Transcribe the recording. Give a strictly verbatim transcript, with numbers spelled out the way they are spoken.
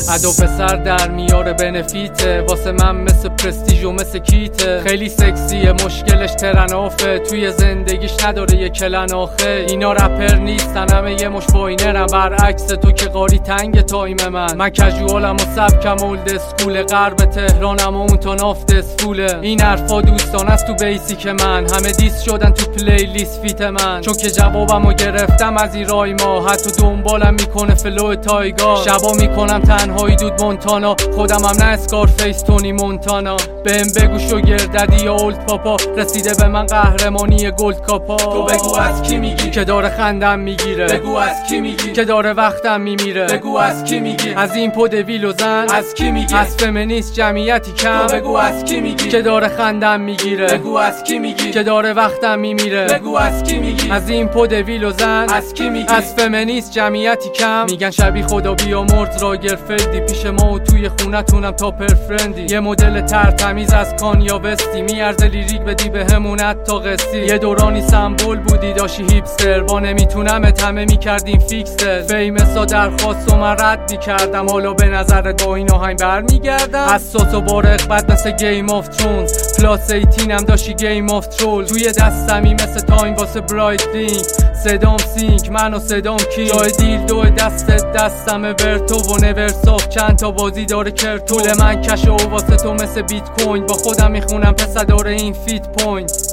ادو پسر در میاره بنفیته، واسه من مثل پرستیژ و مثل کیته. خیلی سکسیه مشکلش ترنافه، توی زندگیش نداره یه کلن آخه. اینا رپر نیستن همه یه مش باینرم، برعکس تو که قاری تنگ تایم من. من کژوالم و سبکم اولد اسکول، غرب تهرانم و اون تا نافت اسکوله. این حرفا دوستان است تو بیسیک من، همه دیس شدن تو پلیلیست فیت من. چون که جوابمو گرفتم از این رایما، حتی دنبالم میکنه فلو تایگا. شبا میکنم تنهایی دود مونتانا، خودم هم نه اسکارفیس تونی مونتانا. بهم بگو شوگرددی یا اولد پاپا، رسیده به من قهرمانی گلد کاپا. تو بگو از کی میگی که داره خندم میگیره، بگو از کی میگی که داره وقتم میمیره. بگو از کی میگی از این پد ویل و زن، از کی میگی از فمینیست جمعیتی کم. تو بگو از کی میگی که داره خندم میگیره، بگو از کی میگی که داره وقتم میمیره. بگو از کی میگی از این پد ویل و زن، از کی میگی از فمینیست جمعیتی کم. میگن شبیه خدا بیامرز راگرفلدی، پیش ما و توی خونتونم تا پرفرندی. یه مدل ترتمیز از کانیا وستی، میارزه لیریک بدی به همونت تا قصی. یه دورانی سمبول بودی داشی هیپستر، با نمیتونم همه میکردیم فیکسل. فیمسا درخواست و من رد میکردم، حالا به نظرت با این آهنگ برمیگردم. حساس و با رغبت مثل گیم آف ترونز، پلاس ایتین هم داشتی گیم آف ترول. توی دستمی مثل تایم واسه برایت لینک، صدام سینک من و صدام کینگ. جای دیل دو دستت دستم ورتو و نورساف، چند تا بازی داره کرد. طول من کشه و واسه تو مثل بیت کوین، با خودم میخونم پس داره این فیت پوینت.